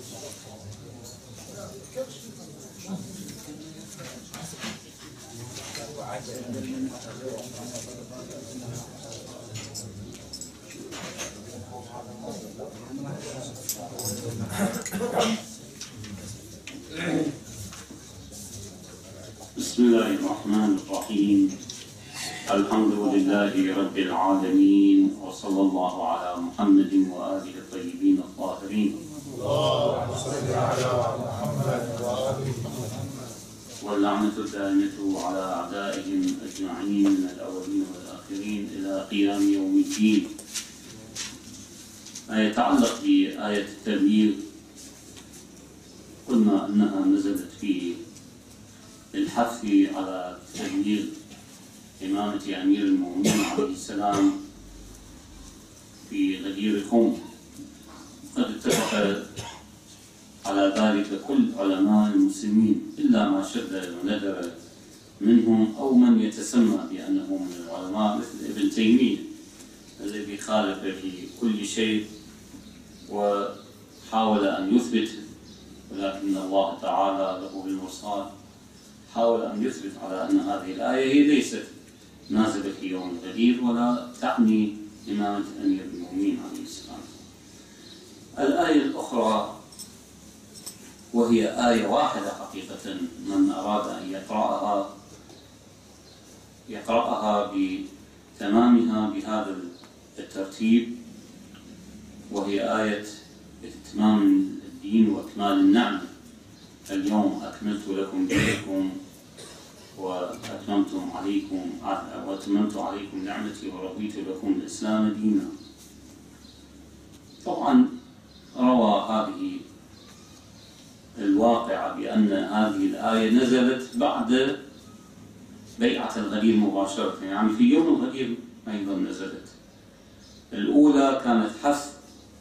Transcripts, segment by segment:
بسم الله الرحمن الرحيم. الحمد لله رب العالمين، وصلى الله على محمد وآله الطيبين الطاهرين. اللهم صل على محمد وآل محمد. واللعنة الدائمة على أعدائهم أجمعين من الأولين والآخرين إلى قيام يوم الدين. ما يتعلق بآية التبليغ، قلنا أنها نزلت في الحث على تبليغ إمامة أمير المؤمنين عليه السلام في غدير قوم. قد اتفق على ذلك كل علماء المسلمين إلا ما شذ وندر منهم أو من يتسمى بأنه من العلماء مثل ابن تيمية الذي خالف في كل شيء وحاول أن يثبت، ولكن الله تعالى له المرصاد حاول أن يثبت على أن هذه الآية هي ليست نازلة في يوم الغدير ولا تعني إمامة أمير المؤمنين عليه السلام. الآية الأخرى وهي آية واحدة حقيقة، من أراد أن يقرأها بتمامها بهذا الترتيب، وهي آية إتمام الدين وإكمال النعمة. اليوم أكملت لكم دينكم وأتممت عليكم نعمتي ورضيت لكم الإسلام دينا. طبعا روى هذه الواقعة بأن هذه الآية نزلت بعد بيعة الغدير مباشرة، يعني في يوم الغدير أيضا نزلت. الأولى كانت حث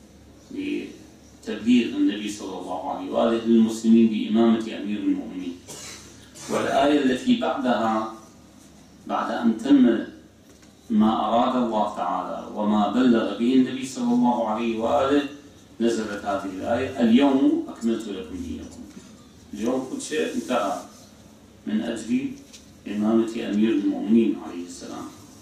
بتبليغ النبي صلى الله عليه وآله للمسلمين بإمامة أمير المؤمنين، والآية التي بعدها بعد أن تم ما أراد الله تعالى وما بلغ به النبي صلى الله عليه وآله نزلت هذه الآية: اليوم أكملت لكم دينكم. اليوم كل شيء انتهى من أجل إمامة أمير المؤمنين عليه السلام.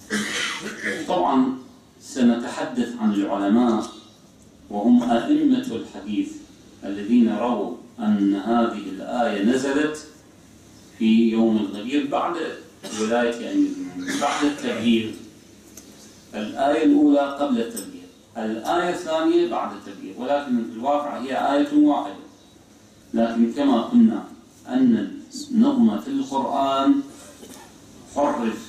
طبعا سنتحدث عن العلماء وهم أئمة الحديث الذين رووا أن هذه الآية نزلت في يوم الغدير بعد ولاية أمير المؤمنين، بعد التبليغ. الآية الأولى قبل التبليغ، الآية الثانية بعد التبليغ، ولكن في الواقع هي آية واحدة. لكن كما قلنا أن نظم في القرآن حرف،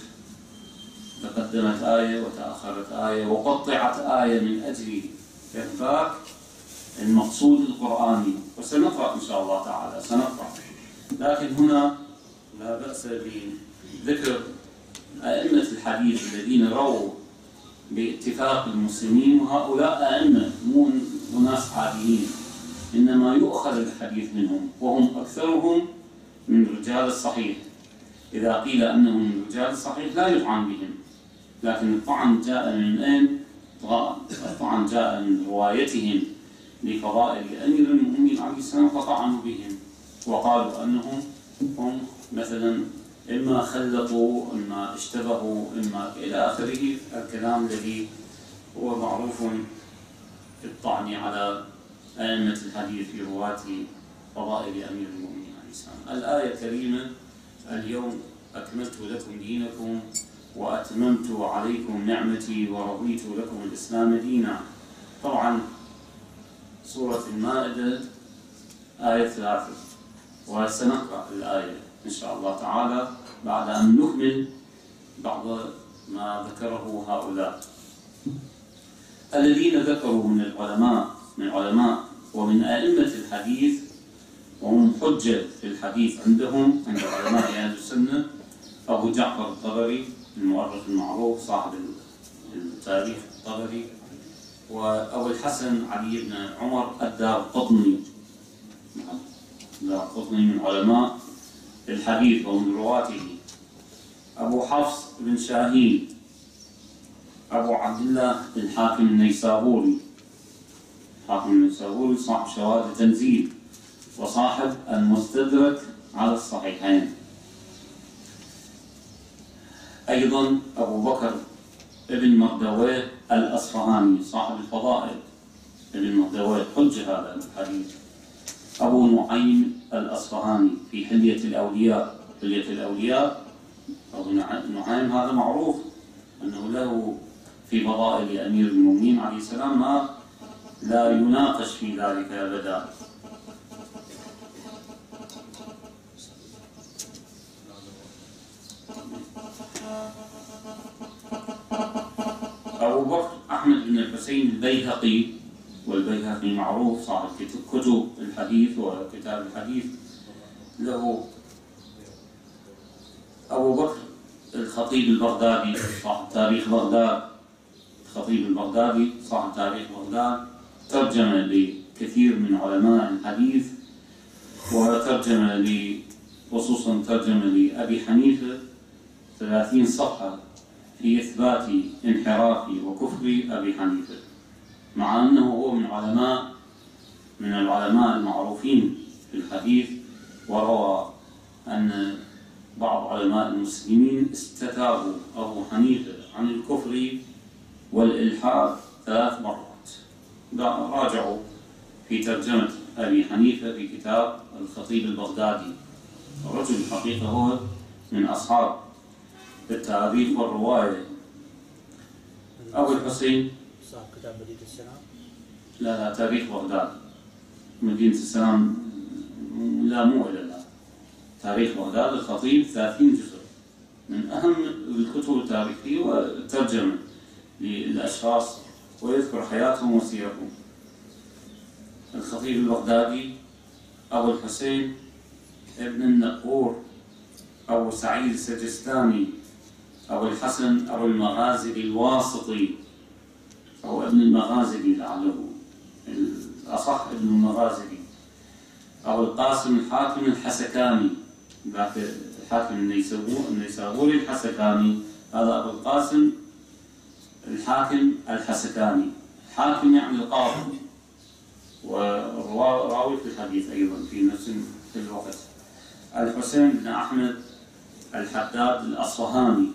تقدمت آية وتأخرت آية وقطعت آية من أجل إثبات المقصود القرآني، وسنقرأ إن شاء الله تعالى سنقرأ. لكن هنا لا بأس بذكر أئمة الحديث الذين رووا باتفاق المسلمين، وهؤلاء أئمة مو ناس عاديين، إنما يؤخذ الحديث منهم، وهم أكثرهم من رجال الصحيح. إذا قيل أنهم من رجال الصحيح لا يطعن بهم، لكن الطعن جاء من أين؟ الطعن جاء من روايتهم لفضائل أمير المؤمنين عليه السلام، فطعنوا بهم وقالوا أنهم هم مثلا إما خلطوا، إما اشتبهوا، إما إلى آخره، الكلام الذي هو معروف في الطعن على أئمة الحديث في رواة فضائل أمير المؤمنين عليه السلام. الآية الكريمة: اليوم أكملت لكم دينكم وأتممت عليكم نعمتي ورضيت لكم الإسلام دينا. طبعا سورة المائدة آية 3، وسنقرأ الآية إن شاء الله تعالى بعد أن نكمل بعض ما ذكره هؤلاء الذين ذكروا من العلماء ومن أئمة الحديث، وهم حجة في الحديث عندهم عند علماء أهل السنة: أبو جعفر الطبري المؤرخ المعروف صاحب التاريخ الطبري، وأبو الحسن علي بن عمر الدارقطني من علماء الحديث ومن رواته، أبو حفص بن شاهين، أبو عبد الله الحاكم النيسابوري، حاكم النيسابوري صاحب شواهد التنزيل وصاحب المستدرك على الصحيحين. أيضا أبو بكر ابن مردويه الأصفهاني صاحب الفضائل، ابن مردويه حجة هذا الحديث. أبو نعيم الأصفهاني في حلية الأولياء، حلية الأولياء أبو نعيم هذا معروف أنه له في فضائل أمير المؤمنين عليه السلام ما لا يناقش في ذلك أبدا. أبو بكر أحمد بن الحسين البيهقي، والبيهقي معروف صاحب كتب الحديث وكتاب الحديث له. أبو بكر الخطيب البغدادي صاحب تاريخ بغداد، الخطيب البغدادي صاحب تاريخ بغداد، ترجم لكثير من علماء الحديث، وترجم خصوصا ترجم لأبي حنيفة 30 صفحة في إثبات انحراف وكفر أبي حنيفة، مع أنه هو من العلماء المعروفين في الحديث. وروى أن بعض علماء المسلمين استتابوا أبو حنيفة عن الكفر والإلحاد 3 مرات. راجعوا في ترجمة أبي حنيفة في كتاب الخطيب البغدادي. الرجل الحقيقة هو من أصحاب التاريخ والرواية. أبو الحسين صاحب كتاب مدينة السلام؟ لا تاريخ بغداد. مدينة السلام لا، مو إلا لا. تاريخ بغداد الخطيب 30 جزء، من أهم الكتب التاريخية والترجمة للأشخاص ويذكر حياتهم وسيرهم. الخطيب البغدادي أبو الحسين ابن النقور، أبو سعيد السجستاني، أبو الحسن أبو المغازي الواسطي، أو ابن المغازي لعله الأصح ابن المغازي، أبو القاسم الحاكم الحسكاني، ذاك الحاكم النيسابوري الحسكاني، هذا أبو القاسم الحاكم الحسكاني. حاكم يعني القاضي وراوي في الحديث أيضا في نفس الوقت. الحسين بن أحمد الحداد الأصفهاني.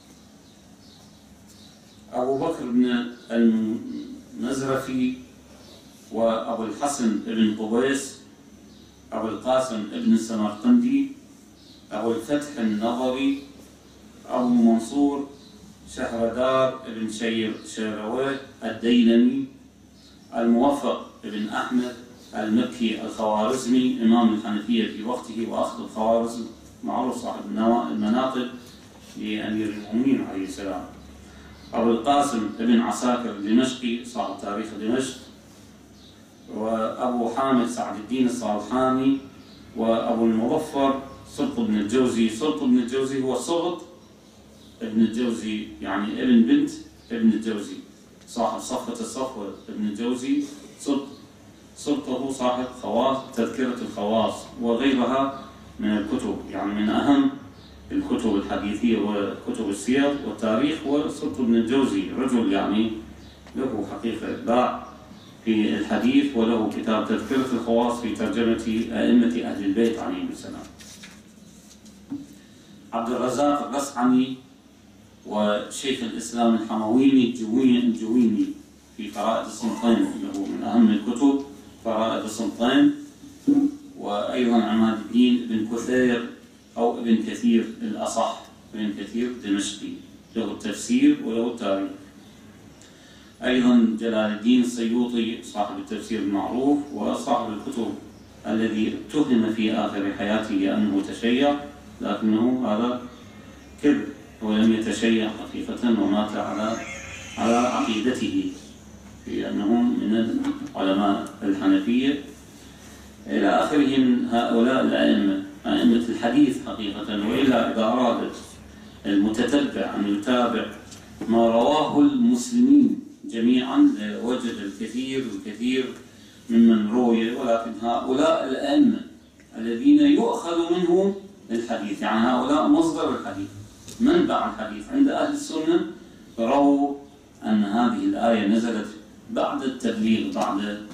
أبو بكر بن المزرفي، وأبو الحسن بن قبيس، أبو القاسم بن السمرقندي، أبو الفتح النظري، أبو منصور شهردار بن شيرويه الديلمي، الموفق بن أحمد المكي الخوارزمي إمام الحنفية في وقته وأخذ الخوارزم، معروف صاحب المناقب لأمير المؤمنين عليه السلام. أبو القاسم بن عساكر الدمشقي صاحب تاريخ دمشق، وأبو حامد سعد الدين الصالحاني، وأبو المظفر سلط بن الجوزي. سلط بن الجوزي هو سلط ابن الجوزي، يعني ابن بنت ابن الجوزي، صاحب صفة الصفوة ابن الجوزي. سلطه صاحب تذكرة الخواص وغيرها من الكتب، يعني من أهم الكتب الحديثية وكتب السير والتاريخ. وسلط بن الجوزي رجل يعني له حقيقة إبداع في الحديث، وله كتاب تذكرة الخواص في ترجمة أئمة أهل البيت عليهم السلام. عبد الرزاق الرسعني وشيخ الإسلام الحمويني الجويني في فرائض الصمتين، له من أهم الكتب فرائض الصمتين. وأيضا عماد الدين بن كثير أو ابن كثير الأصح، ابن كثير دمشقي، له التفسير وله التاريخ. أيضا جلال الدين السيوطي صاحب التفسير المعروف وصاحب الكتب الذي اتهم في آخر حياته لأنه تشيع، لكنه هذا كذب، ولم يتشيع حقيقة ومات على عقيدته في أنه من العلماء الحنفية إلى آخره من هؤلاء الأئمة، أئمة الحديث حقيقة. وإلا إذا أراد المتتبع أن يتابع ما رواه المسلمين جميعا وجد الكثير ممن روي، ولكن هؤلاء الأئمة الذين يؤخذ منهم الحديث، يعني هؤلاء مصدر الحديث، منبع الحديث عند أهل السنة، رووا أن هذه الآية نزلت بعد التبليغ، بعد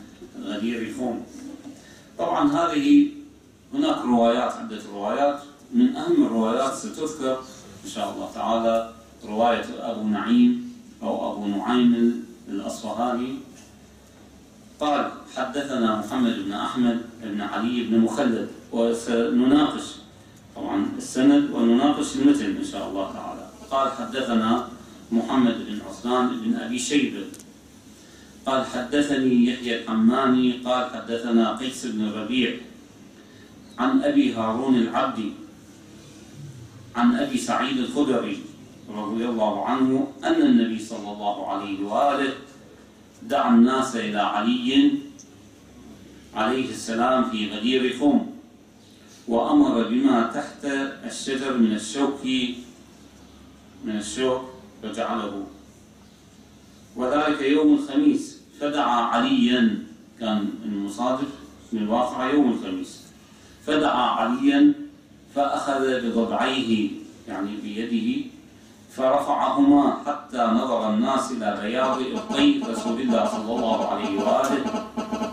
غدير خوم. طبعا هذه هناك روايات، عدة روايات، من أهم الروايات ستذكر إن شاء الله تعالى رواية أبو نعيم أو أبو نعيم الأصفهاني قال: حدثنا محمد بن أحمد بن علي بن مخلد. وسنناقش طبعا السند ونناقش المتن إن شاء الله تعالى. قال: حدثنا محمد بن عثمان بن أبي شيبة قال: حدثني يحيى الحماني قال: حدثنا قيس بن ربيع عن أبي هارون العبدي عن أبي سعيد الخدري رضي الله عنه أن النبي صلى الله عليه وآله دعا الناس إلى علي عليه السلام في غدير خوم، وأمر بما تحت الشجر من الشوك فجعله، وذلك يوم الخميس. فدعا عليا، كان المصادف من الواقع يوم الخميس، فدعا عليا فأخذ بضبعيه يعني بيده فرفعهما حتى نظر الناس إلى بياض إبطي رسول الله صلى الله عليه وآله،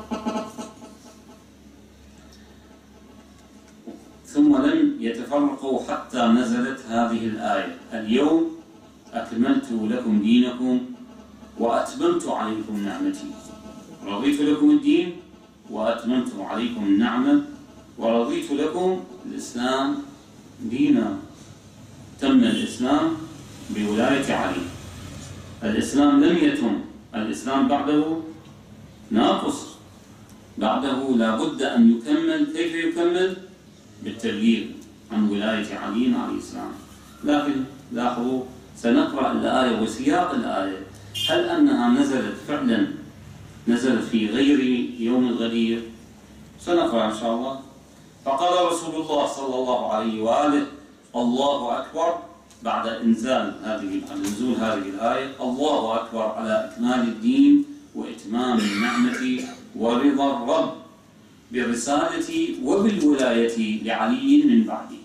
ثم لم يتفرقوا حتى نزلت هذه الآية: اليوم أكملت لكم دينكم وأتممت عليكم نعمتي. رضيت لكم الدين وأتممت عليكم النعمة ورضيت لكم الإسلام دينا. تم الإسلام بولاية علي. الإسلام لم يتم، الإسلام بعده ناقص، بعده لا بد أن يكمل. كيف يكمل؟ بالتبليغ عن ولاية علي عليه السلام. لكن لاحظوا، سنقرأ الآية وسياق الآية، هل أنها نزلت فعلا نزلت في غير يوم الغدير؟ سنقرأ إن شاء الله. فقال رسول الله صلى الله عليه وآله: الله أكبر، بعد نزول هذه الآية: الله أكبر على إكمال الدين وإتمام النعمة ورضا الرب بالرسالة وبالولاية لعلي من بعدي.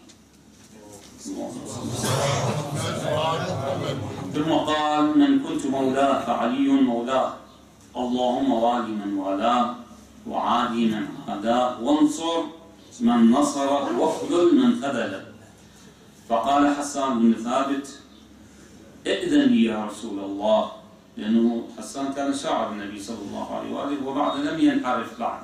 ثم قال: من كنت مولاه فعلي مولاه، اللهم والي من والاه وعادي من عاداه وانصر من نصره واخذل من خذله. فقال حسان بن ثابت: ائذن لي يا رسول الله، لأنه حسان كان شاعر النبي صلى الله عليه وآله وبعد لم ينحرف بعد،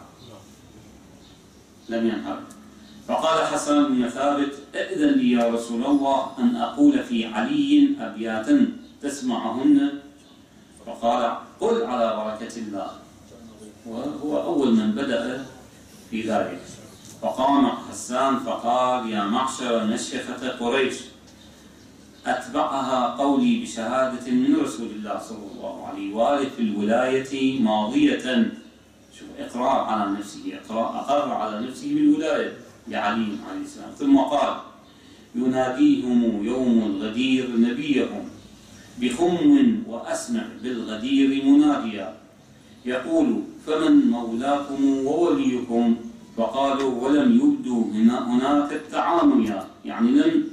لم ينحرف. فقال حسان بن ثابت: ائذن لي يا رسول الله أن أقول في علي أبياتا تسمعهن. فقال: قل على بركة الله. وهو أول من بدأ في ذلك. فقام حسان فقال: يا معشر نشفة قريش، أتبعها قولي بشهادة من رسول الله صلى الله عليه وآله في الولاية ماضية. شوف، إقرار على نفسه، أقر على نفسه بالولاية لعلي عليه السلام. ثم قال: يناديهم يوم الغدير نبيهم بخم وأسمع بالغدير مناديا يقول: فمن مولاكم ووليكم؟ فقالوا: ولم يبدوا هناك التعاميا، يعني لم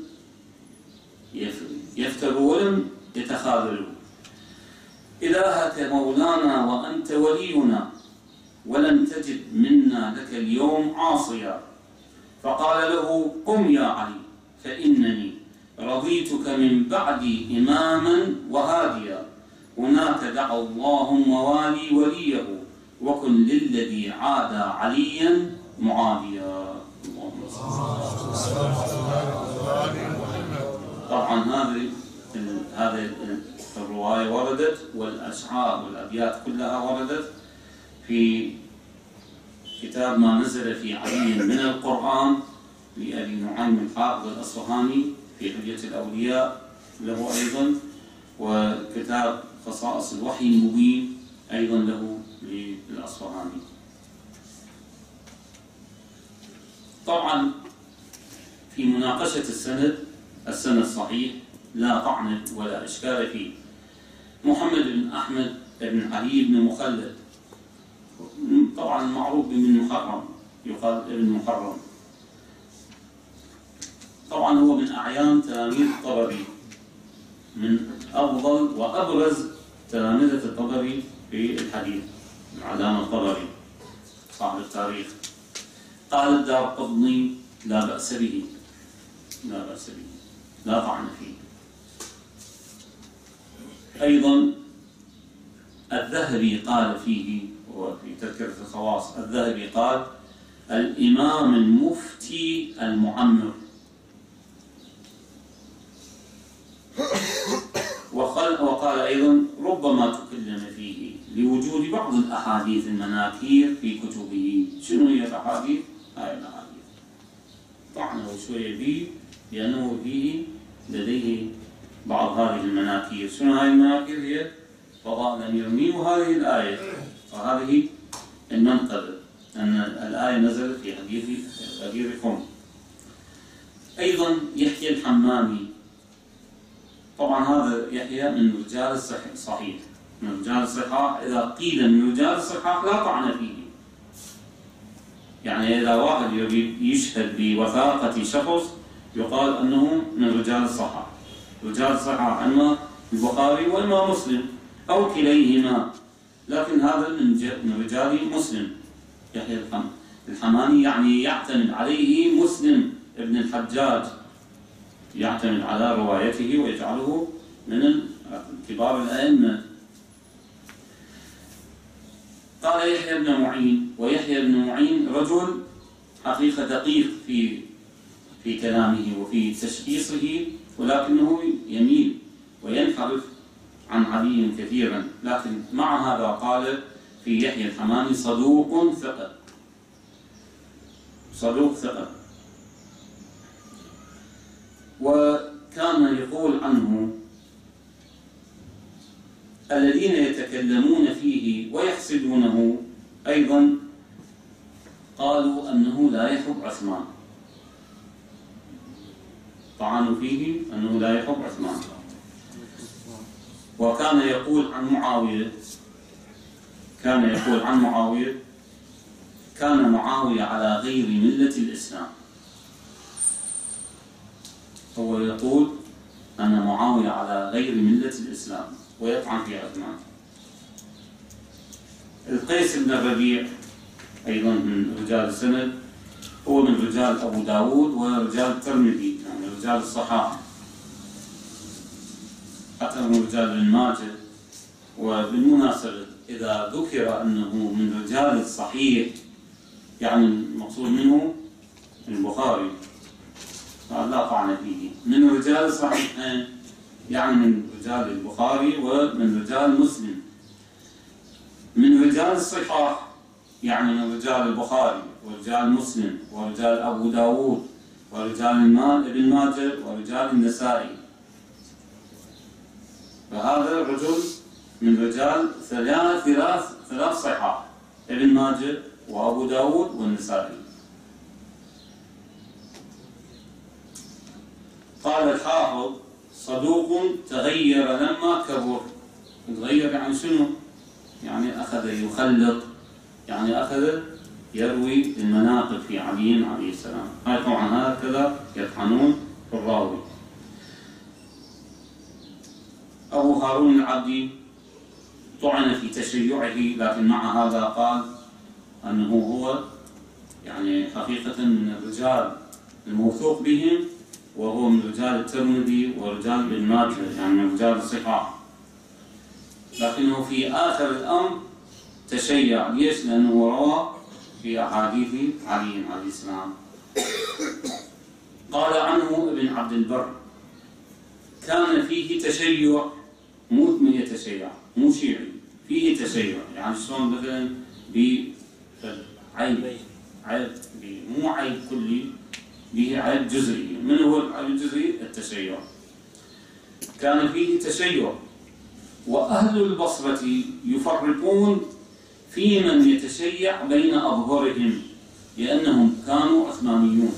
يفتروا ولم يتخاذلوا. إلهك مولانا وأنت ولينا، ولم تجد منا لك اليوم عاصيا. فقال له: قم يا علي، فإنني رضيتك من بعدي إماما وهاديا. هناك دعا اللهم والي وليه، وكن للذي عادى عليا معاديا. طبعا هذه الرواية وردت، والأشعار والأبيات كلها وردت في كتاب ما نزل في علي من القرآن لأبي نعيم الحافظ الأصفهاني في حجة الأولياء له أيضا، وكتاب خصائص الوحي المبين أيضا له للأصفهاني. طبعا في مناقشة السند صحيح لا طعن ولا إشكال فيه. محمد بن أحمد بن علي بن مخلد، طبعا معروف بابن محرم، يقال ابن محرم. طبعا هو من أعيان تلاميذ الطبري، من أفضل وأبرز تلامذة الطبري في الحديث، العلامة الطبري. صاحب التاريخ. قال الدارقطني لا بأس به، لا بأس به، لا طعن فيه. أيضا الذهبي قال فيه، وفي تذكرة الخواص الذهبي قال: الإمام المفتي المعمر. وقال أيضا: ربما تكلم فيه لوجود بعض الأحاديث المناكير في كتبه. شنو هي الأحاديث؟ هاي الأحاديث طعنه شوية به لأنه فيه لديه بعض هذه المناكير. شنو هاي المناكير؟ هي فضائل الأمير المؤمنين وهذه الآية، وهذه المنقبة أن الآية نزلت في حديث غدير خم. أيضا يحيى الحمامي، طبعا هذا يحيى من رجال الصحيح، من رجال الصحاح. إذا قيل من رجال الصحاح لا طعن فيه، يعني إذا واحد يريد يشهد بوثاقة شخص يقال أنه من رجال الصحاح. رجال الصحاح إما البخاري وإما مسلم أو كليهما، لكن هذا من رجال مسلم. يحيى الحماني يعني يعتمد عليه مسلم ابن الحجاج، يعتمد على روايته ويجعله من كبار الأئمة. قال يحيى بن معين، ويحيى بن معين رجل حقيقة دقيق في كلامه وفي تشخيصه، ولكنه يميل وينحرف عن علي كثيرا. لكن مع هذا قال في يحيى الحماني: صدوق ثقة، صدوق ثقة. وكان يقول عنه: الذين يتكلمون فيه ويحسدونه أيضا قالوا أنه لا يحب عثمان، طعنوا فيه أنه لا يحب عثمان. وكان يقول عن معاوية، كان معاوية على غير ملة الإسلام. هو يقول أن معاوية على غير ملة الإسلام ويطعن في عثمان. القيس بن الربيع أيضا من رجال السند، هو من رجال أبو داود ورجال الترمذي، يعني رجال الصحاح، حتى من رجال ابن ماجه. وبالمناسبة إذا ذكر أنه من رجال الصحيح يعني المقصود منه البخاري، لا طعن فيه. من رجال الصحيحين يعني من رجال البخاري ومن رجال مسلم. من رجال الصحاح يعني من رجال البخاري ورجال مسلم ورجال أبو داود ورجال ابن ماجه ورجال النسائي. فهذا الرجل من رجال ثلاث صحاح: ابن ماجه وأبو داود والنسائي. قال الحافظ: صدوق تغير لما كبر. تغير يعني شنو؟ يعني أخذ يخلط، يعني أخذ يروي المناقب في علي عليه السلام. هاي طبعا هكذا يطعنون في الراوي. أبو هارون العبدي طعن في تشيعه، لكن مع هذا قال أنه هو يعني حقيقة من الرجال الموثوق بهم، وهو من رجال الترمذي ورجال ابن ماجه، يعني من رجال الصحاح. لكنه في آخر الأمر تشيع. ليش؟ لأنه روى في أحاديث علي عليه السلام. قال عنه ابن عبد البر: كان فيه تشيع، مو من يتشيع، مو شيعي، فيه تشيع. يعني شلون مثلا عيب مو عيب كلي، به عيب جزئي. من هو العيب الجزئي؟ التشيع. كان فيه تشيع. وأهل البصرة يفرقون في من يتشيع بين أظهرهم لأنهم كانوا عثمانيون.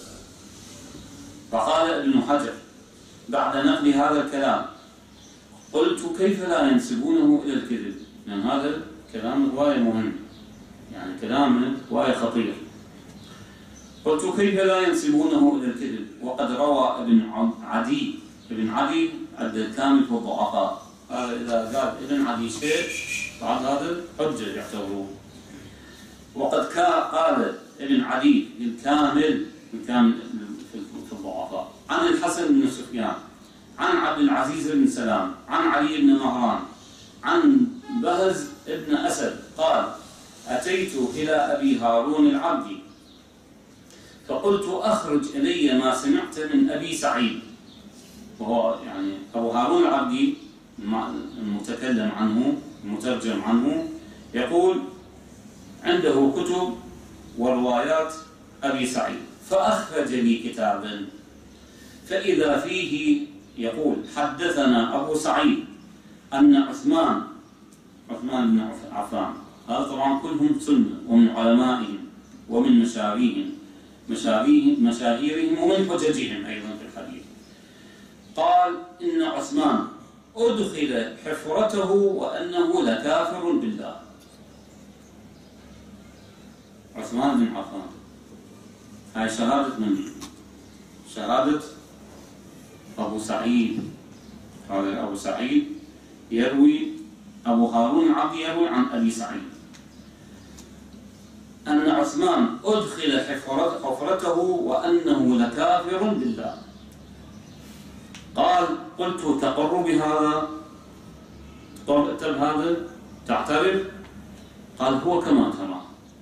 فقال ابن حجر بعد نقل هذا الكلام: قلت كيف لا ينسبونه إلى الكذب؟ لأن هذا كلام هواية مهم، يعني كلام هواية خطير. قلت كيف لا ينسبونه إلى الكذب وقد روى ابن عدي عد الكامل في الضعفاء. إذا قال ابن عدي شيء بعد هذا حجة يعتبروه. وقد قال ابن عدي الكامل في الضعفاء عن الحسن بن سفيان عن عبد العزيز بن سلام عن علي بن مهران عن بهز بن أسد قال: أتيت إلى أبي هارون العبدي فقلت: أخرج إلي ما سمعت من أبي سعيد. وهو يعني أبو هارون العبدي المتكلم عنه المترجم عنه يقول عنده كتب وروايات أبي سعيد، فأخرج لي كتابا فإذا فيه يقول: حدثنا أبو سعيد أن عثمان بن عفان، هذا طبعا كلهم سنة ومن علمائهم ومن مشاهيرهم ومن حججهم أيضا في الحديث، قال: إن عثمان أدخل حفرته وأنه لكافر بالله. عثمان بن عفان، هاي شهادة من؟ شهادة أبو سعيد. هذا أبو سعيد يروي، أبو هارون العبدي يروي عن أبي سعيد أن عثمان أدخل حفرته وأنه لكافر بالله. قال: قلت: تقر بهذا؟ هذا تعترف؟ قال: هو كما ترى.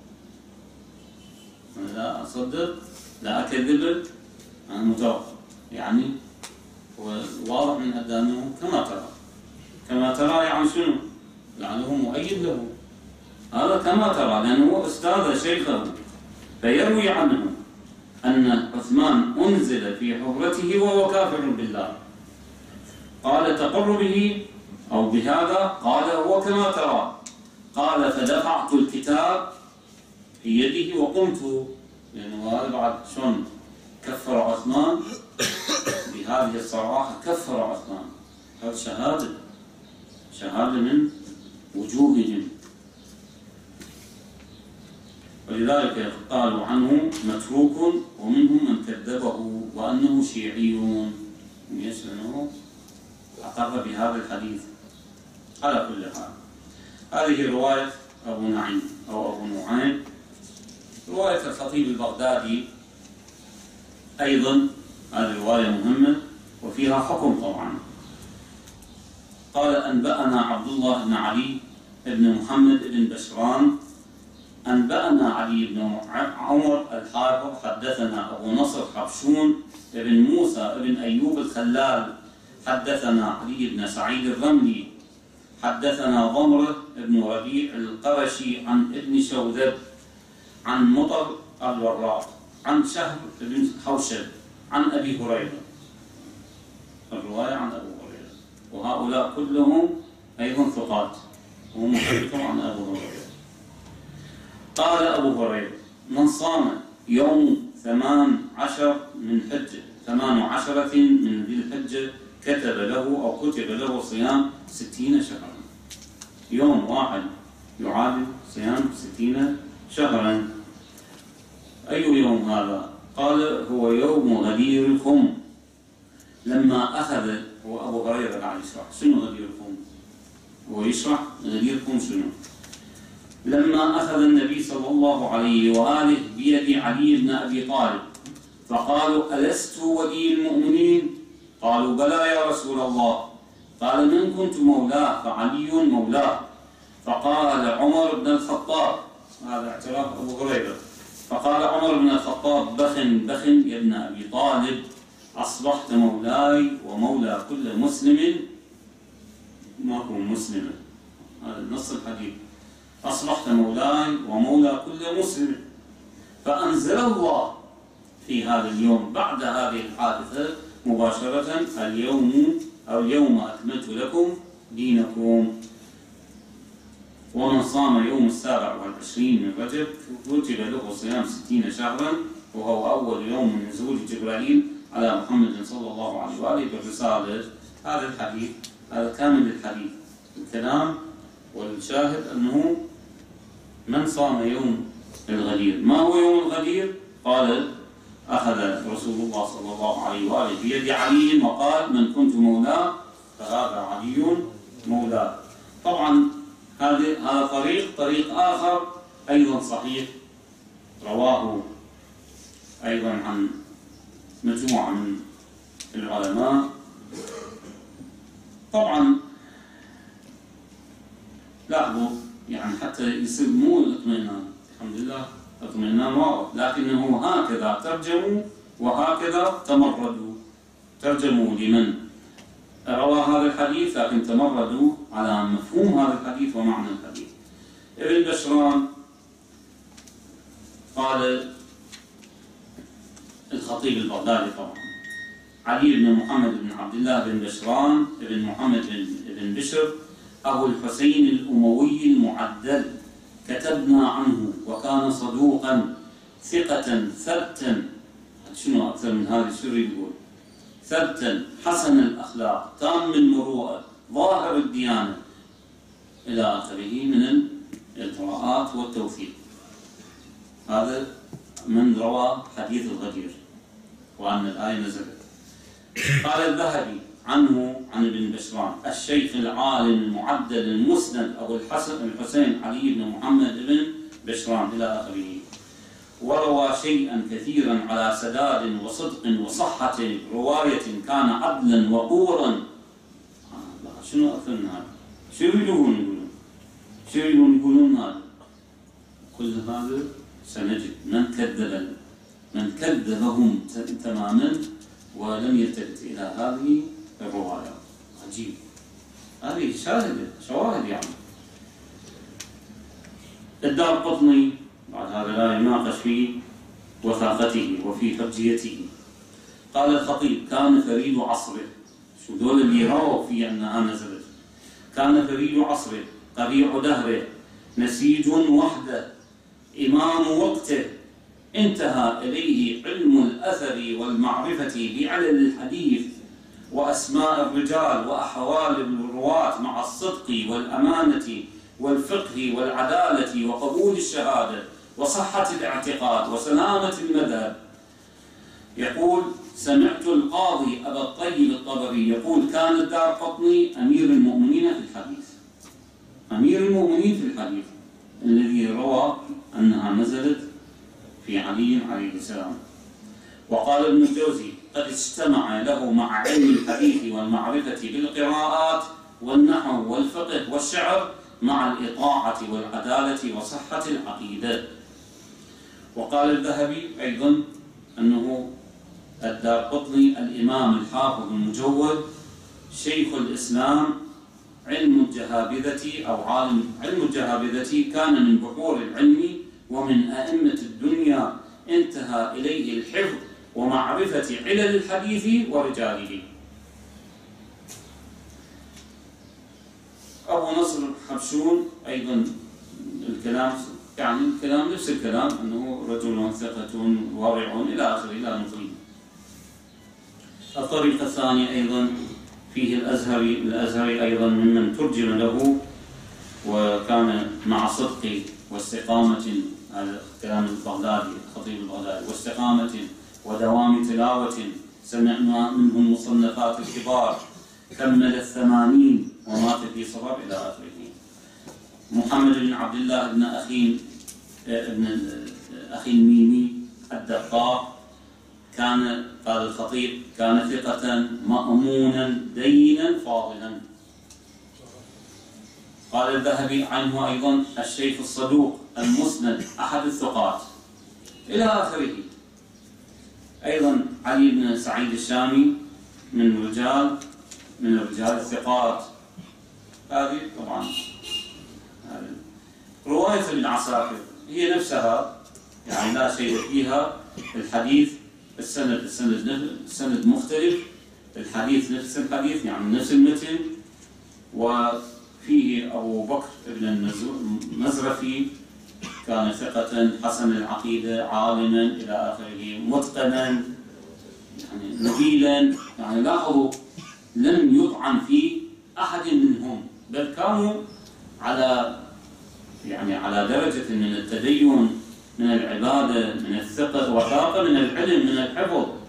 لا أصدق لا أكذب، أنا متوقع، يعني هو واضح من أدانه كما ترى. كما ترى يعني شنو؟ لعله مؤيد له، هذا كما ترى لأنه هو أستاذ شيخه، فيروي عنه أن عثمان أنزل في حفرته وهو كافر بالله. قال: تقر به أو بهذا؟ قال: هو كما ترى. قال: فدفعت الكتاب في يده وقمت، لأنه هذا بعد شلون كفر عثمان بهذه الصراحة، كفر عثمان. هذا شهادة من وجوههم، ولذلك قالوا عنه متروك، ومنهم من كذبه وأنه شيعي يسأله أقر بهذا الحديث. على كل حال، هذه رواية أبو نعيم أو أبو نعيم. رواية الخطيب البغدادي أيضا هذه رواية مهمة وفيها حكم طبعا. قال: أنبأنا عبد الله بن علي بن محمد بن بشران أنبأنا علي بن عمر الحافظ حدثنا أبو نصر حبشون بن موسى بن أيوب الخلال حدثنا علي بن سعيد الرملي حدثنا ضمرة بن ربيع القرشي عن ابن شوذب عن مطر الوراق عن شهر بن حوشب عن أبي هريرة. الرواية عن أبو هريرة، وهؤلاء كلهم أيضا ثقات وهم محدثون عن أبو هريرة. قال أبو هريرة: من صام يوم 18 من ذي الحجة كتب له صيام 60 شهرا. يوم واحد يعادل صيام 60 شهرا. أي يوم هذا؟ قال: هو يوم غدير الخم. لما أخذ، هو أبو هريرة قاعد يشرح شنو غدير الخم، هو يشرح غدير الخم شنو. لما أخذ النبي صلى الله عليه وآله بيد علي بن أبي طالب فقالوا: ألست ولي المؤمنين؟ قالوا: بلى يا رسول الله. قال: من كنت مولاه فعلي مولاه. فقال عمر بن الخطاب، هذا اعتراف أبو هريرة، فقال عمر بن الخطاب: بخ يا ابن أبي طالب، أصبحت مولاي ومولى كل مسلم. ما هو مسلم، هذا نص الحديث، أصبحت مولاي ومولى كل مسلم. فأنزل الله في هذا اليوم بعد هذه الحادثة مباشرة: اليوم أكملت لكم دينكم. ومن صام يوم 27 من رجب كتب له صيام 60 شهرا، وهو أول يوم من نزول جبرائيل على محمد صلى الله عليه وآله بالرسالة. هذا الحديث، هذا كامل الحديث، الكلام والشاهد أنه من صام يوم الغدير. ما هو يوم الغدير؟ قال: أخذ رسول الله صلى الله عليه وآله بيد علي وقال: من كنت مولاه فهذا علي مولاه. طبعا هذا طريق آخر أيضا صحيح، رواه أيضا عن مجموعة من العلماء. طبعا لاحظوا يعني حتى يصير مو الاطمئنان، الحمد لله اطمئنان واضح، لكنه هكذا ترجموا وهكذا تمردوا. ترجموا لمن روى هذا الحديث، لكن تمردوا على مفهوم هذا الحديث ومعنى الحديث. ابن بشران قال الخطيب البغدادي طبعا: علي بن محمد بن عبد الله بن بشران بن محمد بن بشر أبو الحسين الأموي المعدل، كتبنا عنه وكان صدوقا ثقة ثبتا. شنو أكثر من هذا؟ شو يقول؟ ثبتا حسن الأخلاق تام المروءة ظاهر الديانة إلى آخره من القراءات والتوثيق. هذا من روى حديث الغدير وأن الآية نزلت. قال الذهبي عنه عن ابن بشران: الشيخ العالم المعدل المسند أبو الحسين علي بن محمد بن بشران إلى آخره، وروى شيئا كثيرا على سداد وصدق وصحة رواية، كان عدلا وقورا. شنو أكثر من هذا؟ شو يقولون؟ شو يقولون هذا؟ كل هذا سنجد من كذبهم تماما ولم يلتفت إلى هذه الروايات. عجيب، هذه شواهد يعني. الدارقطني بعد هذا لا يناقش في وثاقته وفي حجيته. قال الخطيب: كان فريد عصره. شو دول اللي رووا في أنها نزلت؟ كان فريد عصره، قريع دهره، نسيج وحده، إمام وقته، انتهى إليه علم الأثر والمعرفة بعلل الحديث وأسماء الرجال وأحوال الرواة، مع الصدق والأمانة والفقه والعدالة وقبول الشهادة وصحة الاعتقاد وسلامة المذهب. يقول: سمعت القاضي أبا الطيب الطبري يقول: كان الدارقطني أمير المؤمنين في الحديث. أمير المؤمنين في الحديث الذي روى أنها نزلت في علي عليه السلام. وقال ابن الجوزي: قد اجتمع له مع علم الحديث والمعرفة بالقراءات والنحو والفقه والشعر مع الإطاعة والعدالة وصحة العقيدة. وقال الذهبي أيضا أنه الدارقطني الإمام الحافظ المجود شيخ الإسلام، علم الجهابذة أو علم الجهابذة كان من بحور العلم ومن أئمة الدنيا، انتهى إليه الحفظ ومعرفة علل الحديث ورجاله. أبو نصر حبشون أيضا الكلام نفس الكلام، أنه رجل ثقة ورع إلى آخره إلى نقله. الطريقة الثانية أيضا فيه الأزهري أيضا ممن ترجم له، وكان مع صدق واستقامة، هذا كلام البغدادي الخطيب البغدادي، واستقامة ودوام تلاوة، سمعنا منه المصنفات الكبار، كمل 80 ومات في صبر إلى آخره. محمد بن عبد الله بن أخي الميمي الدقاق كان، قال الخطيب: كان ثقة مأمونا دينا فاضلا. قال الذهبي عنه أيضا: الشيخ الصدوق المسند أحد الثقات إلى آخره. أيضا علي بن سعيد الشامي من الرجال الثقات. هذه طبعا رواية ابن عساكر هي نفسها، يعني لا شيء فيها. الحديث السند مختلف، الحديث نفس الحديث يعني نفس المتن. وفيه أبو بكر بن المزرفي كان ثقة حسن العقيدة عالما إلى آخره، متقنا يعني نبيلا. يعني لاحظوا لم يطعن في أحد منهم، بل كانوا على درجة من التدين، من العبادة، من الثقة، وثاقة من العلم، من الحفظ.